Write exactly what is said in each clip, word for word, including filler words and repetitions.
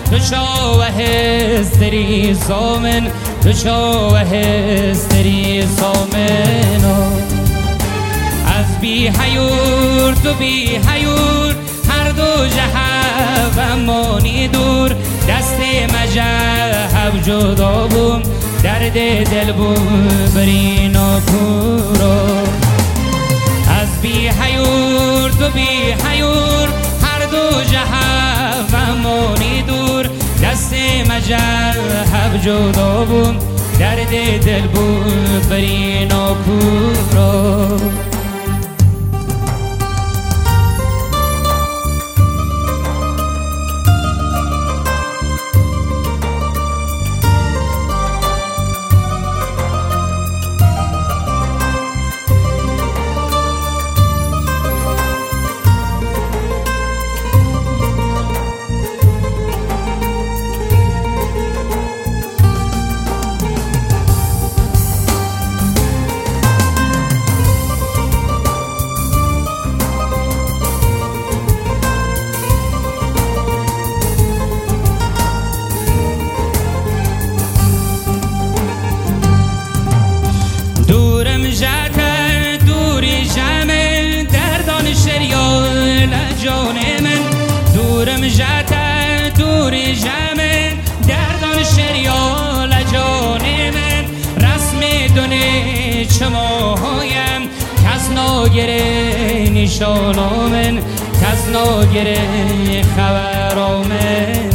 تو شو هستری سامن تو شو هستری سامن از بی حیور تو بی حیور هر دو جهت امانی دور دست مجهب جدا بوم درد دل بوم برین و پورو از بی حیور تو بی حیور هر دو جهت امانی دور دست مجهب جدا بوم درد دل بوم برین و پورو دورم جاتا دوری جامن دردان شریال جان من رسم دونه چماهایم کس ناگره نشانا من کس ناگره خبرا من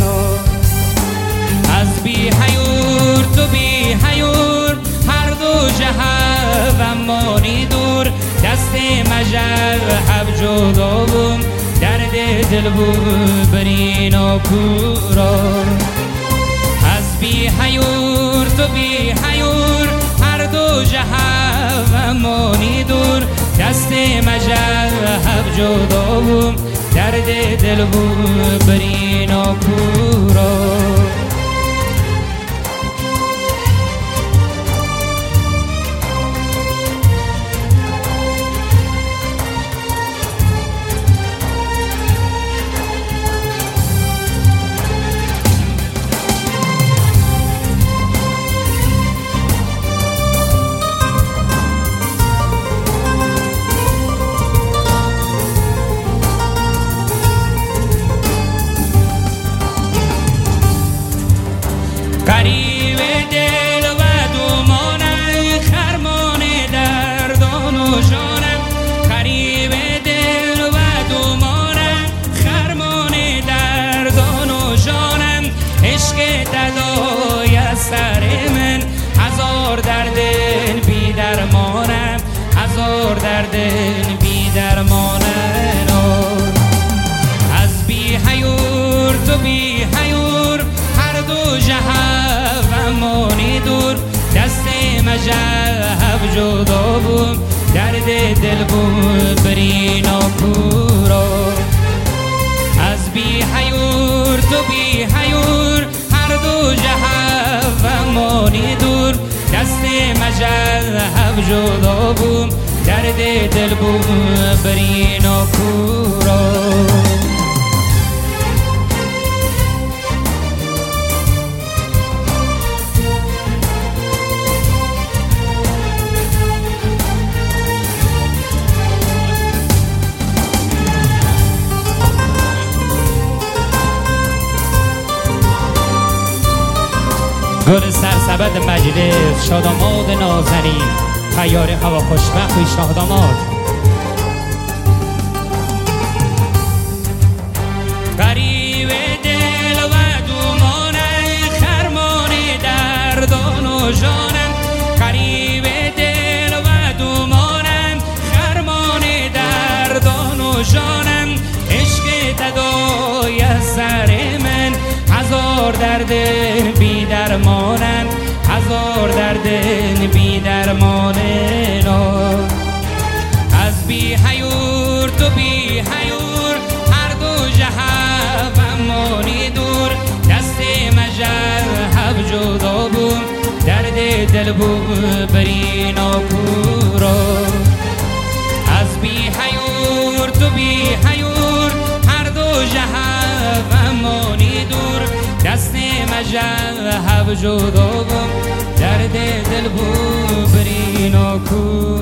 از بی حیور تو بی حیور هر دو جهت امانی دور دست مجهب جدا بوم درد دل بود برین و پورا از بی حیور تو بی حیور هر دو جهت امانی دور دست مجهب جدا بوم درد دل بود برین و پورا قریب دل و دومانم خرمان دردان و جانم قریب دل و دومانم خرمان دردان و جانم عشق ددای سر من هزار درد بی درمانم هزار درد بی درمانم از بی حیور تو بی حیور هر دو جهت امانی دور دست مجهب جدا بوم درد دل بوم برین و پورا از بی حیور تو بی حیور هر دو جهت امانی دور دست مجهب جدا بوم درد دل بوم برین و پورا گل سرسبد مجلس شاداماد نازنین تیار هوا خوشبخت شاداماد قریب دل و دومانم خرمان دردان و جانم قریب دل و دومانم خرمان دردان و جانم عشق ددای سر من هزار درد بی درمانم هزار درد بی درمانم از بی حیور تو بی حیور هر دو جهت امانی دور دست مجهب جدا بوم درد دل بود برین و پورا از بی حیور تو بی حیور هر دو جهت امانی دور جدا بم درد دل بو بری ناکو